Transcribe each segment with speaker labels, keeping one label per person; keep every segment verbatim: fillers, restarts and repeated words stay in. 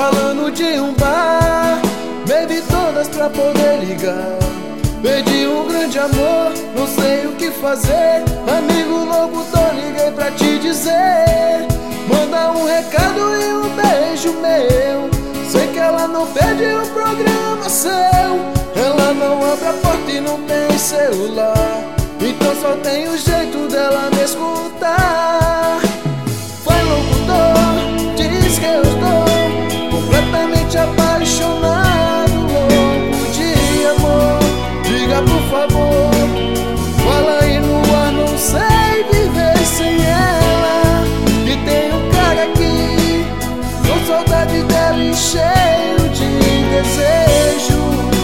Speaker 1: falando de um bar. Bebi todas pra poder ligar. Perdi um grande amor, não sei o que fazer. Amigo locutor, liguei pra te dizer. Manda um recado e um beijo meu. Sei que ela não perde o programa seu. Ela não abre a porta e não tem celular, então só tem o jeito dela me escutar. Vai locutor, diz que eu estou completamente apaixonado, louco de amor. Diga por favor, fala aí no ar, não sei viver sem ela. E tem um cara aqui, com saudade dela e cheio de desejo.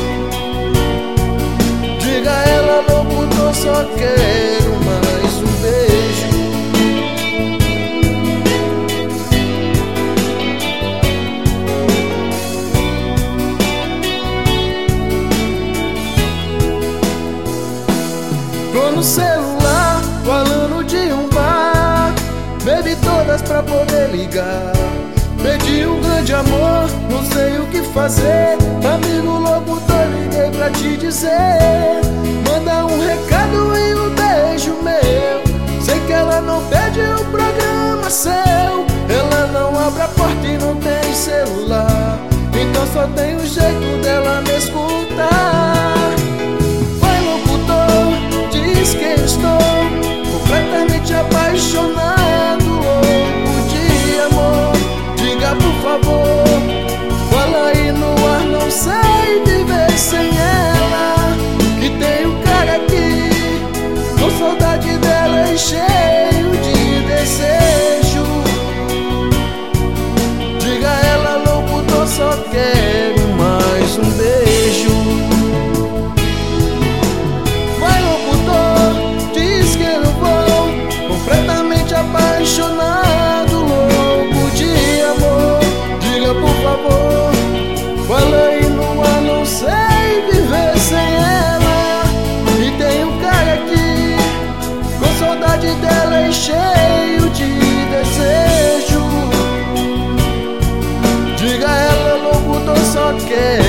Speaker 1: Diga a ela, locutor, só quero mais um beijo. Tô no celular, falando de um bar. Bebi todas pra poder ligar. Perdi um grande amor, não sei o que fazer. Amigo locutor, liguei pra te dizer. Manda um recado e um beijo meu. Sei que ela não perde o programa seu. Ela não abre a porta e não tem celular, então só tem o jeito dela me escutar. Vai locutor, diz que eu estou completamente apaixonado, louco de amor. Diga por favor, fala aí no ar, não sei viver sem ela. Que tem um cara aqui, com saudade dela e cheio de desejo. Diga a ela, locutor, só quero mais um beijo. Vai locutor, diz que eu vou completamente apaixonado, louco de amor. Diga por favor, fala aí no ar, não sei viver sem ela. E tem um cara aqui, com saudade dela e cheio de desejo. Diga a ela, locutor, só quer